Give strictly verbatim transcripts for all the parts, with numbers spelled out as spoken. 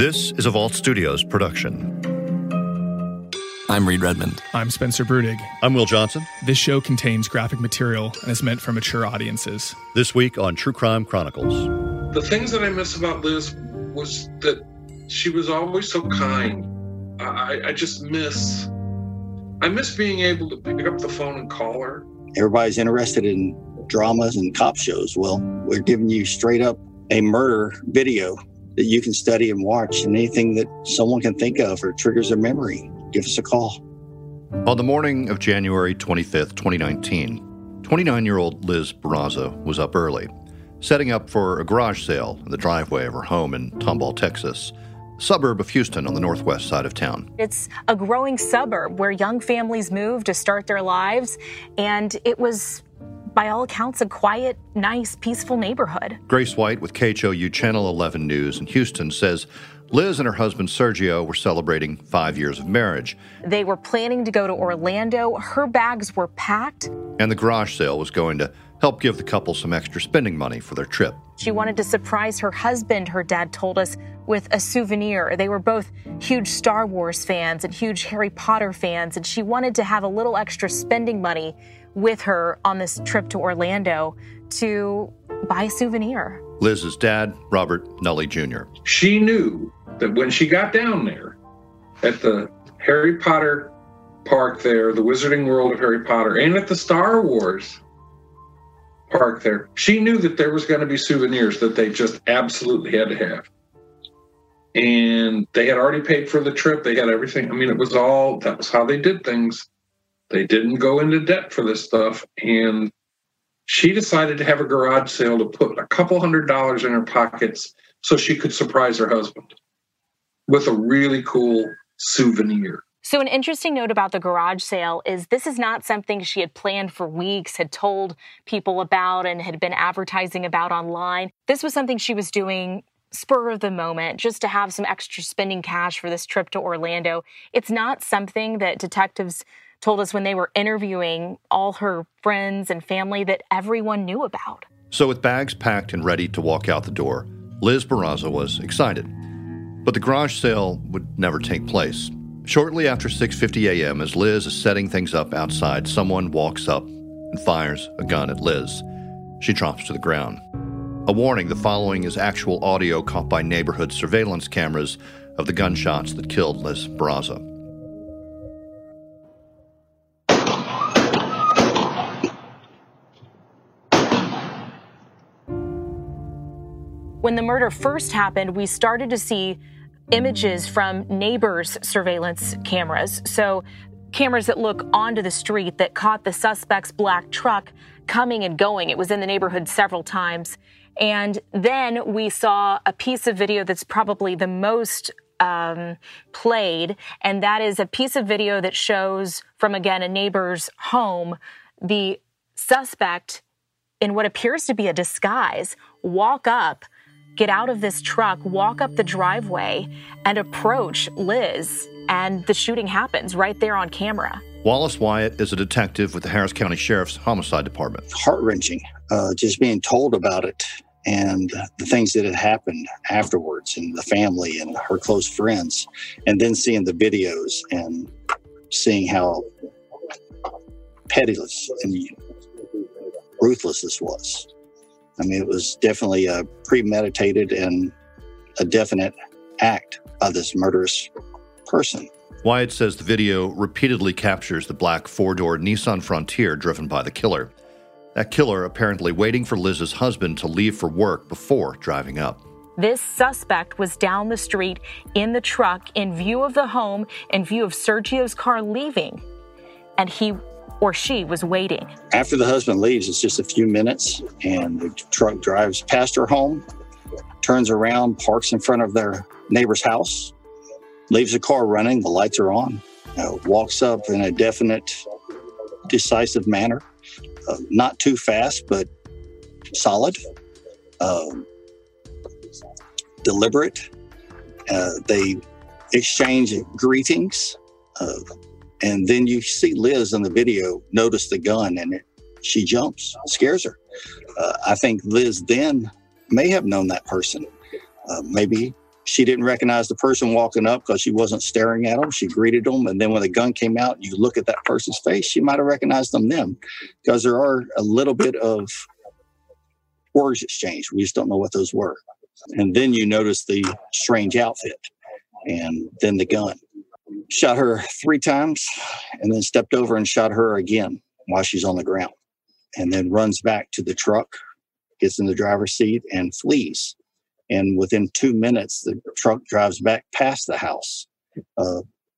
This is a Vault Studios production. I'm Reed Redmond. I'm Spencer Brudig. I'm Will Johnson. This show contains graphic material and is meant for mature audiences. This week on True Crime Chronicles. The things that I miss about Liz was that she was always so kind. I, I just miss, I miss being able to pick up the phone and call her. Everybody's interested in dramas and cop shows. Well, we're giving you straight up a murder video that you can study and watch, and anything that someone can think of or triggers a memory, give us a call. On the morning of January twenty-fifth, twenty nineteen, twenty-nine-year-old Liz Barraza was up early, setting up for a garage sale in the driveway of her home in Tomball, Texas, a suburb of Houston on the northwest side of town. It's a growing suburb where young families move to start their lives, and it was, by all accounts, a quiet, nice, peaceful neighborhood. Grace White with K H O U Channel eleven News in Houston says Liz and her husband Sergio were celebrating five years of marriage. They were planning to go to Orlando. Her bags were packed. And the garage sale was going to help give the couple some extra spending money for their trip. She wanted to surprise her husband, her dad told us, with a souvenir. They were both huge Star Wars fans and huge Harry Potter fans, and she wanted to have a little extra spending money with her on this trip to Orlando to buy a souvenir. Liz's dad, Robert Nully Junior She knew that when she got down there at the Harry Potter park there, the Wizarding World of Harry Potter, and at the Star Wars park there, she knew that there was going to be souvenirs that they just absolutely had to have. And they had already paid for the trip. They had everything. I mean, it was all, that was how they did things. They didn't go into debt for this stuff. And she decided to have a garage sale to put a couple hundred dollars in her pockets so she could surprise her husband with a really cool souvenir. So an interesting note about the garage sale is this is not something she had planned for weeks, had told people about, and had been advertising about online. This was something she was doing spur of the moment, just to have some extra spending cash for this trip to Orlando. It's not something that detectives told us when they were interviewing all her friends and family that everyone knew about. So with bags packed and ready to walk out the door, Liz Barraza was excited. But the garage sale would never take place. Shortly after six fifty a.m., as Liz is setting things up outside, someone walks up and fires a gun at Liz. She drops to the ground. A warning, the following is actual audio caught by neighborhood surveillance cameras of the gunshots that killed Liz Barraza. When the murder first happened, we started to see images from neighbors' surveillance cameras. So cameras that look onto the street that caught the suspect's black truck coming and going. It was in the neighborhood several times. And then we saw a piece of video that's probably the most um, played, and that is a piece of video that shows from, again, a neighbor's home, the suspect in what appears to be a disguise walk up, get out of this truck, walk up the driveway, and approach Liz, and the shooting happens right there on camera. Wallace Wyatt is a detective with the Harris County Sheriff's Homicide Department. Heart-wrenching, uh, just being told about it and the things that had happened afterwards, and the family and her close friends, and then seeing the videos and seeing how pitiless and ruthless this was. I mean, it was definitely a premeditated and a definite act by this murderous person. Wyatt says the video repeatedly captures the black four-door Nissan Frontier driven by the killer. That killer apparently waiting for Liz's husband to leave for work before driving up. This suspect was down the street in the truck in view of the home, in view of Sergio's car leaving, and he or she was waiting. After the husband leaves, it's just a few minutes, and the truck drives past her home, turns around, parks in front of their neighbor's house, leaves the car running, the lights are on, uh, walks up in a definite, decisive manner, uh, not too fast, but solid, uh, deliberate. Uh, they exchange greetings, uh, and then you see Liz in the video notice the gun, and it, she jumps, scares her. Uh, I think Liz then may have known that person. Uh, maybe She didn't recognize the person walking up because she wasn't staring at them. She greeted them. And then when the gun came out, you look at that person's face, she might have recognized them then, because there are a little bit of words exchanged. We just don't know what those were. And then you notice the strange outfit and then the gun. Shot her three times and then stepped over and shot her again while she's on the ground, and then runs back to the truck, gets in the driver's seat and flees. And within two minutes, the truck drives back past the house. Uh,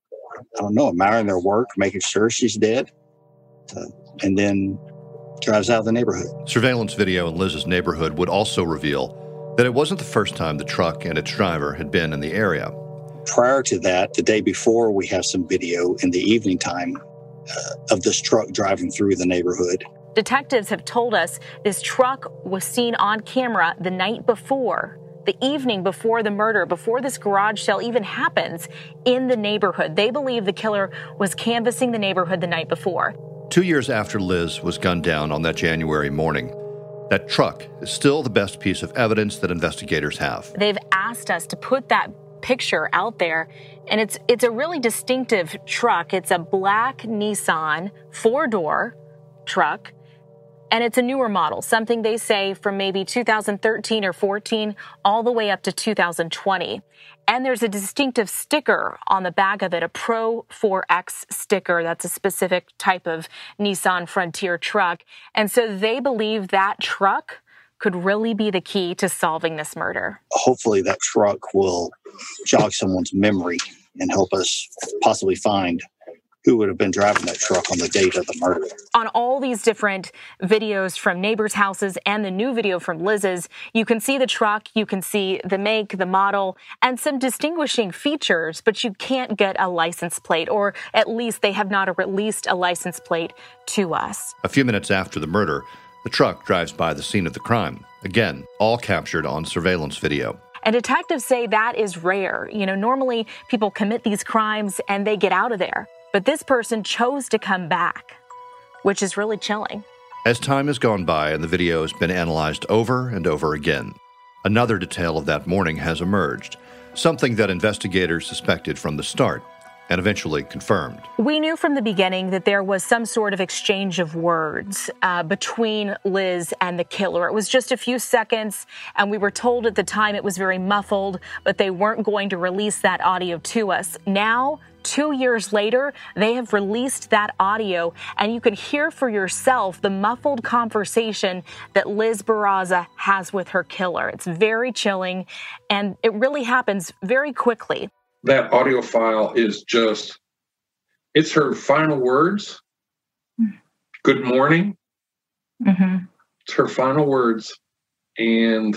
I don't know, admiring their work, making sure she's dead, uh, and then drives out of the neighborhood. Surveillance video in Liz's neighborhood would also reveal that it wasn't the first time the truck and its driver had been in the area. Prior to that, the day before, we have some video in the evening time uh, of this truck driving through the neighborhood. Detectives have told us this truck was seen on camera the night before, the evening before the murder, before this garage sale even happens in the neighborhood. They believe the killer was canvassing the neighborhood the night before. Two years after Liz was gunned down on that January morning, that truck is still the best piece of evidence that investigators have. They've asked us to put that picture out there, and it's it's a really distinctive truck. It's a black Nissan four-door truck, and it's a newer model, something they say from maybe two thousand thirteen or fourteen all the way up to two thousand twenty. And there's a distinctive sticker on the back of it, a Pro four X sticker. That's a specific type of Nissan Frontier truck. And so they believe that truck could really be the key to solving this murder. Hopefully that truck will jog someone's memory and help us possibly find who would have been driving that truck on the date of the murder. On all these different videos from neighbors' houses and the new video from Liz's, you can see the truck, you can see the make, the model, and some distinguishing features, but you can't get a license plate, or at least they have not released a license plate to us. A few minutes after the murder, the truck drives by the scene of the crime. Again, all captured on surveillance video. And detectives say that is rare. You know, normally people commit these crimes and they get out of there. But this person chose to come back, which is really chilling. As time has gone by and the video has been analyzed over and over again, another detail of that morning has emerged, something that investigators suspected from the start and eventually confirmed. We knew from the beginning that there was some sort of exchange of words uh, between Liz and the killer. It was just a few seconds, and we were told at the time it was very muffled, but they weren't going to release that audio to us. Now, two years later, they have released that audio, and you can hear for yourself the muffled conversation that Liz Barraza has with her killer. It's very chilling, and it really happens very quickly. That audio file is just, it's her final words. Good morning. Mm-hmm. It's her final words. And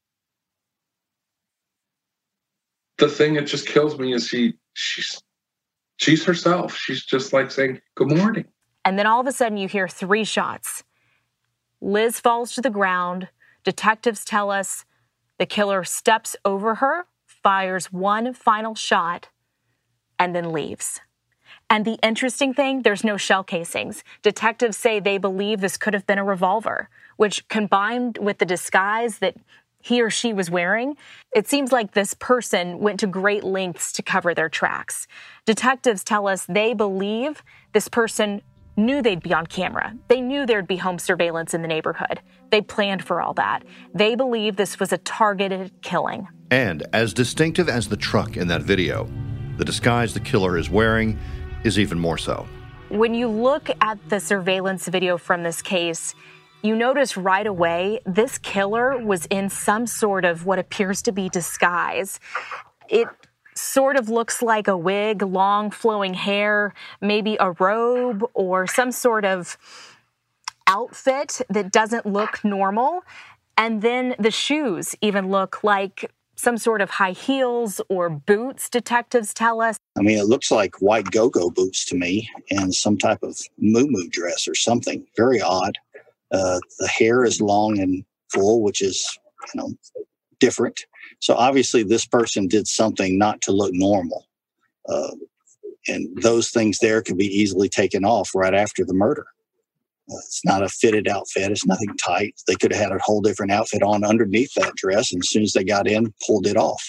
the thing that just kills me is she, she's, she's herself. She's just like saying, good morning. And then all of a sudden you hear three shots. Liz falls to the ground. Detectives tell us the killer steps over her, fires one final shot, and then leaves. And the interesting thing, there's no shell casings. Detectives say they believe this could have been a revolver, which combined with the disguise that he or she was wearing, it seems like this person went to great lengths to cover their tracks. Detectives tell us they believe this person knew they'd be on camera. They knew there'd be home surveillance in the neighborhood. They planned for all that. They believe this was a targeted killing. And as distinctive as the truck in that video, the disguise the killer is wearing is even more so. When you look at the surveillance video from this case, you notice right away this killer was in some sort of what appears to be disguise. It sort of looks like a wig, long flowing hair, maybe a robe or some sort of outfit that doesn't look normal. And then the shoes even look like some sort of high heels or boots, detectives tell us. I mean, it looks like white go-go boots to me and some type of moo-moo dress or something. Very odd. Uh, the hair is long and full, which is, you know, different. So obviously this person did something not to look normal. Uh, and those things there can be easily taken off right after the murder. Uh, it's not a fitted outfit. It's nothing tight. They could have had a whole different outfit on underneath that dress, and as soon as they got in, pulled it off.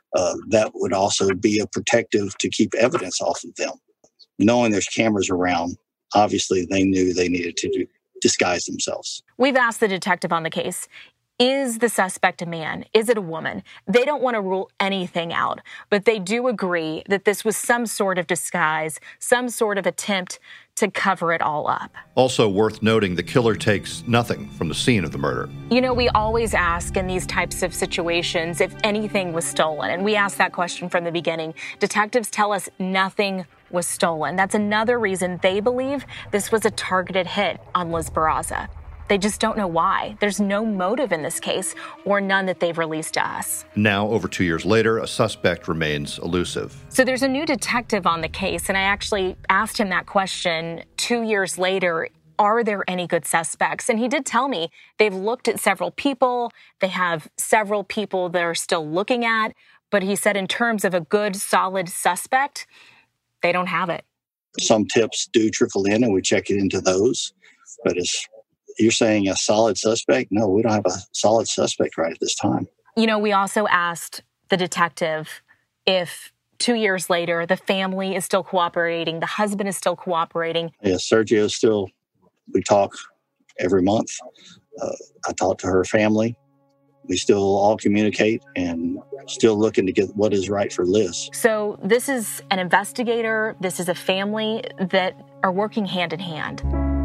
uh, that would also be a protective to keep evidence off of them. Knowing there's cameras around, obviously they knew they needed to do, disguise themselves. We've asked the detective on the case, is the suspect a man? Is it a woman? They don't want to rule anything out, but they do agree that this was some sort of disguise, some sort of attempt to cover it all up. Also worth noting, the killer takes nothing from the scene of the murder. You know, we always ask in these types of situations if anything was stolen, and we asked that question from the beginning. Detectives tell us nothing was stolen. That's another reason they believe this was a targeted hit on Liz Barraza. They just don't know why. There's no motive in this case, or none that they've released to us. Now, over two years later, a suspect remains elusive. So there's a new detective on the case, and I actually asked him that question two years later. Are there any good suspects? And he did tell me they've looked at several people. They have several people they're still looking at. But he said in terms of a good, solid suspect, they don't have it. Some tips do trickle in, and we check it into those. But as you're saying a solid suspect? No, we don't have a solid suspect right at this time. You know, we also asked the detective if two years later the family is still cooperating, the husband is still cooperating. Yeah, Sergio still, we talk every month. Uh, I talk to her family. We still all communicate and still looking to get what is right for Liz. So this is an investigator, this is a family that are working hand in hand.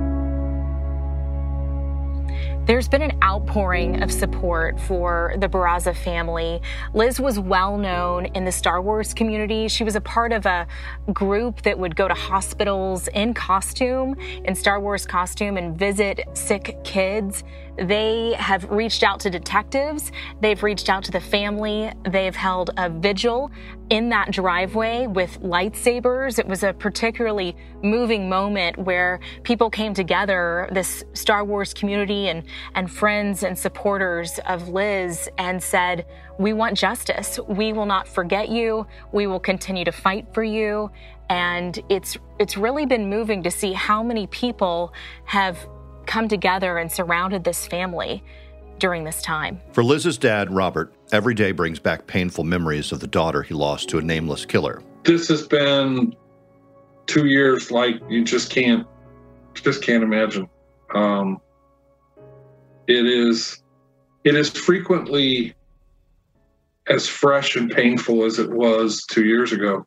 There's been an outpouring of support for the Barraza family. Liz was well known in the Star Wars community. She was a part of a group that would go to hospitals in costume, in Star Wars costume, and visit sick kids. They have reached out to detectives. They've reached out to the family. They've held a vigil in that driveway with lightsabers. It was a particularly moving moment where people came together, this Star Wars community and, and friends and supporters of Liz, and said, we want justice. We will not forget you. We will continue to fight for you. And it's it's really been moving to see how many people have come together and surrounded this family during this time. For Liz's dad, Robert, every day brings back painful memories of the daughter he lost to a nameless killer. This has been two years like you just can't, just can't imagine. Um, it is, it is frequently as fresh and painful as it was two years ago.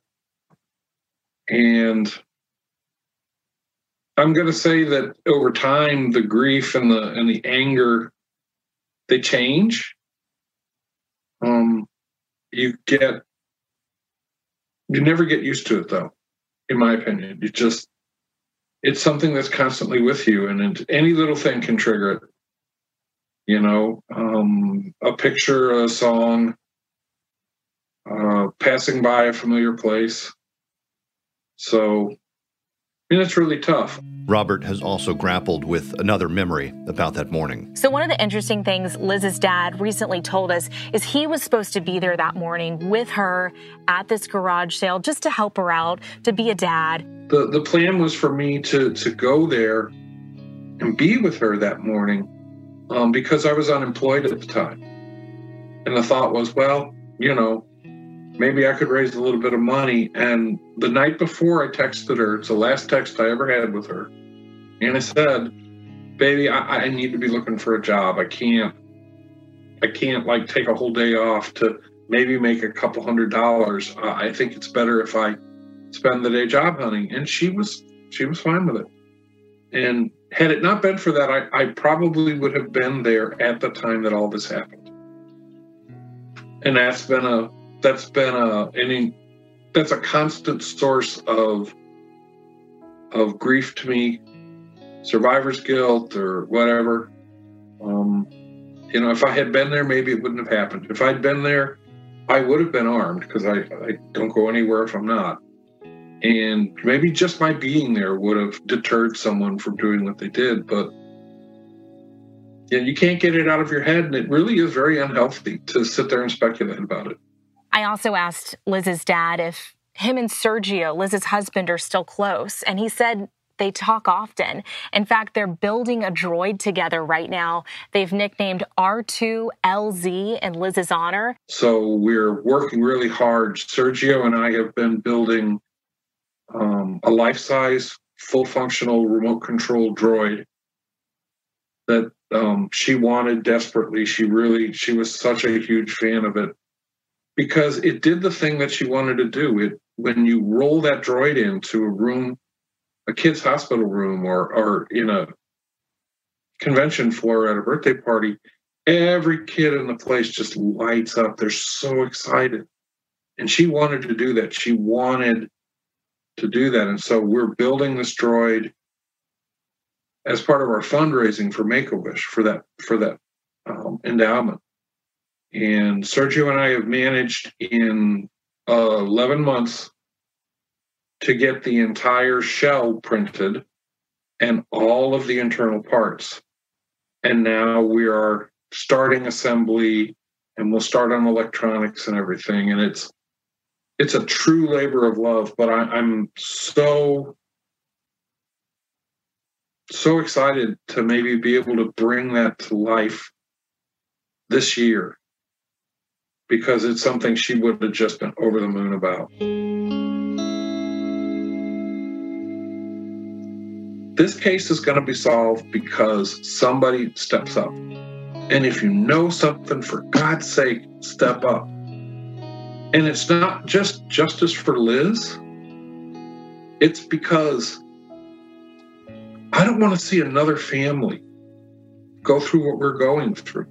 And I'm going to say that over time, the grief and the and the anger, they change. Um, you get, you never get used to it, though, in my opinion. You just, it's something that's constantly with you, and it, any little thing can trigger it. You know, um, a picture, a song, uh, passing by a familiar place. So, I mean, it's really tough. Robert has also grappled with another memory about that morning. So one of the interesting things Liz's dad recently told us is he was supposed to be there that morning with her at this garage sale just to help her out, to be a dad. The the plan was for me to, to go there and be with her that morning um, because I was unemployed at the time. And the thought was, well, you know, maybe I could raise a little bit of money. And the night before I texted her, it's the last text I ever had with her. And I said, baby, I, I need to be looking for a job. I can't, I can't like take a whole day off to maybe make a couple hundred dollars. Uh, I think it's better if I spend the day job hunting. And she was, she was fine with it. And had it not been for that, I, I probably would have been there at the time that all this happened. And that's been a, That's been a any that's a constant source of of grief to me, survivor's guilt or whatever. Um, you know, if I had been there, maybe it wouldn't have happened. If I'd been there, I would have been armed because I, I don't go anywhere if I'm not. And maybe just my being there would have deterred someone from doing what they did. But yeah, you can't get it out of your head, and it really is very unhealthy to sit there and speculate about it. I also asked Liz's dad if him and Sergio, Liz's husband, are still close. And he said They talk often. In fact, they're building a droid together right now. They've nicknamed R two L Z in Liz's honor. So we're working really hard. Sergio and I have been building um, a life-size, full-functional remote-control droid that um, she wanted desperately. She really, she was such a huge fan of it because it did the thing that she wanted to do. It, when you roll that droid into a room, a kid's hospital room, or or in a convention floor at a birthday party, every kid in the place just lights up. They're so excited. And she wanted to do that. She wanted to do that. And so we're building this droid as part of our fundraising for Make-A-Wish for that, for that um, endowment. And Sergio and I have managed in uh, eleven months to get the entire shell printed and all of the internal parts. And now we are starting assembly, and we'll start on electronics and everything. And it's it's a true labor of love, but I, I'm so, so excited to maybe be able to bring that to life this year, because it's something she would have just been over the moon about. This case is going to be solved because somebody steps up. And if you know something, for God's sake, step up. And it's not just justice for Liz. It's because I don't want to see another family go through what we're going through.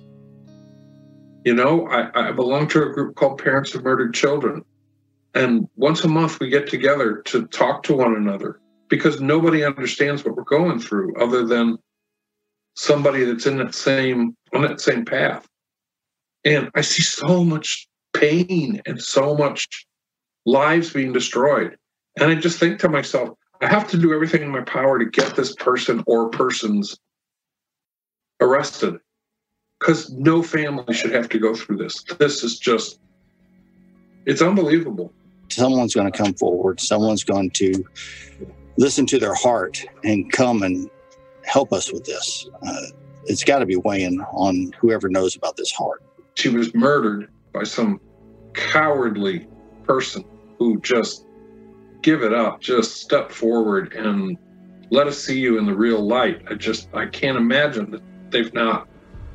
You know, I, I belong to a group called Parents of Murdered Children. And once a month we get together to talk to one another, because nobody understands what we're going through other than somebody that's in that same, on that same path. And I see so much pain and so much lives being destroyed. And I just think to myself, I have to do everything in my power to get this person or persons arrested, because no family should have to go through this. This is just, it's unbelievable. Someone's going to come forward. Someone's going to listen to their heart and come and help us with this. Uh, it's got to be weighing on whoever knows about this heart. She was murdered by some cowardly person who just give it up, just step forward and let us see you in the real light. I just, I can't imagine that they've not,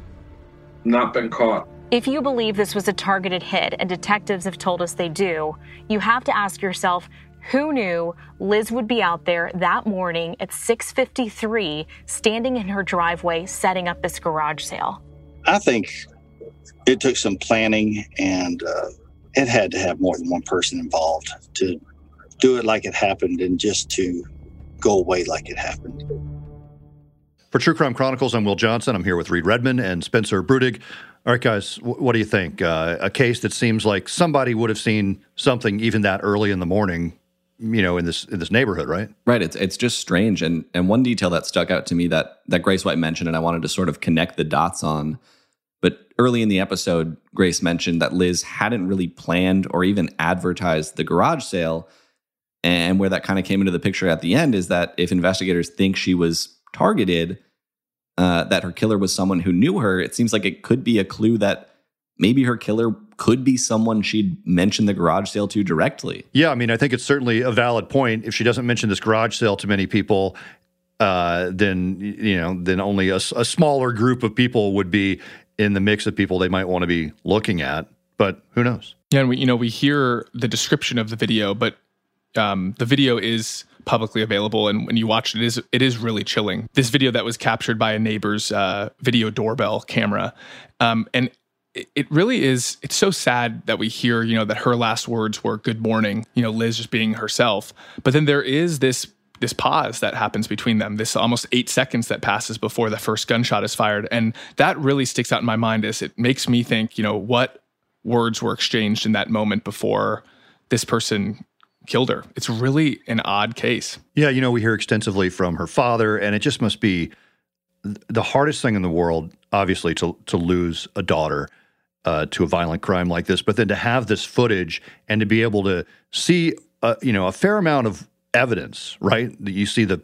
not been caught. If you believe this was a targeted hit, and detectives have told us they do, you have to ask yourself, who knew Liz would be out there that morning at six fifty-three, standing in her driveway, setting up this garage sale? I think it took some planning, and uh, it had to have more than one person involved to do it like it happened and just to go away like it happened. For True Crime Chronicles, I'm Will Johnson. I'm here with Reed Redmond and Spencer Brudig. All right, guys, w- what do you think? Uh, a case that seems like somebody would have seen something even that early in the morning, you know, in this in this neighborhood, right? Right. It's it's just strange. And and one detail that stuck out to me that that Grace White mentioned, and I wanted to sort of connect the dots on. But early in the episode, Grace mentioned that Liz hadn't really planned or even advertised the garage sale. And where that kind of came into the picture at the end is that if investigators think she was targeted, uh, that her killer was someone who knew her, it seems like it could be a clue that maybe her killer could be someone she'd mentioned the garage sale to directly. Yeah, I mean, I think it's certainly a valid point. If she doesn't mention this garage sale to many people, uh, then, you know, then only a, a smaller group of people would be in the mix of people they might want to be looking at. But who knows? Yeah, and we, you know, we hear the description of the video, but um, the video is publicly available, and when you watch it, it is it is really chilling. This video that was captured by a neighbor's uh, video doorbell camera, um, and it, it really is. It's so sad that we hear, you know, that her last words were "Good morning," you know, Liz just being herself. But then there is this this pause that happens between them, this almost eight seconds that passes before the first gunshot is fired, and that really sticks out in my mind as it makes me think, you know, what words were exchanged in that moment before this person killed her. It's really an odd case. Yeah, you know, we hear extensively from her father, and it just must be the hardest thing in the world, obviously, to to lose a daughter uh, to a violent crime like this, but then to have this footage and to be able to see, uh, you know, a fair amount of evidence, right? You see the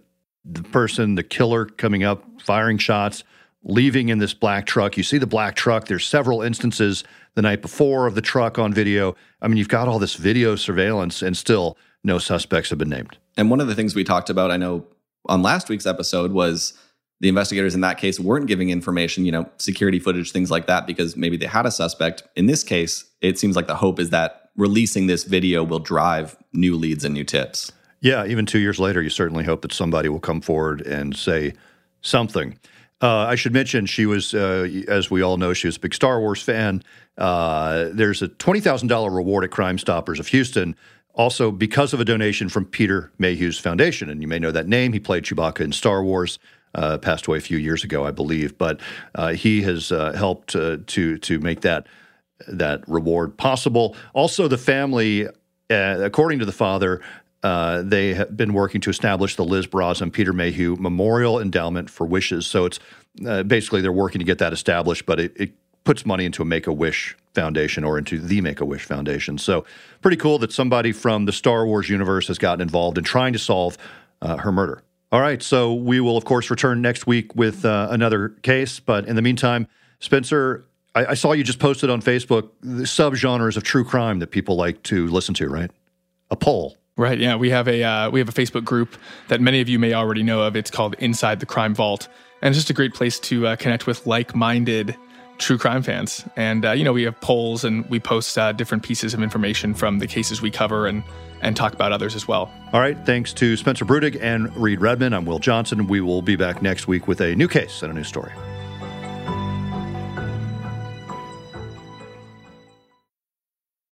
the person, the killer coming up, firing shots, leaving in this black truck. You see the black truck. There's several instances the night before of the truck on video. I mean, you've got all this video surveillance and still no suspects have been named. And one of the things we talked about, I know, on last week's episode was the investigators in that case weren't giving information, you know, security footage, things like that, because maybe they had a suspect. In this case, it seems like the hope is that releasing this video will drive new leads and new tips. Yeah, even two years later, you certainly hope that somebody will come forward and say something. Uh, I should mention she was, uh, as we all know, she was a big Star Wars fan. Uh, there's a twenty thousand dollars reward at Crime Stoppers of Houston, also because of a donation from Peter Mayhew's foundation. And you may know that name. He played Chewbacca in Star Wars, uh, passed away a few years ago, I believe. But uh, he has uh, helped uh, to to make that that reward possible. Also, the family, uh, according to the father, Uh, they have been working to establish the Liz Barraza and Peter Mayhew Memorial Endowment for Wishes. So it's uh, basically they're working to get that established, but it, it puts money into a Make-A-Wish Foundation or into the Make-A-Wish Foundation. So pretty cool that somebody from the Star Wars universe has gotten involved in trying to solve uh, her murder. All right, so we will, of course, return next week with uh, another case. But in the meantime, Spencer, I, I saw you just posted on Facebook the subgenres of true crime that people like to listen to, right? A poll. Right. Yeah, we have a uh, we have a Facebook group that many of you may already know of. It's called Inside the Crime Vault, and it's just a great place to uh, connect with like-minded true crime fans. And uh, you know, we have polls and we post uh, different pieces of information from the cases we cover and and talk about others as well. All right. Thanks to Spencer Brudig and Reed Redman. I'm Will Johnson. We will be back next week with a new case and a new story.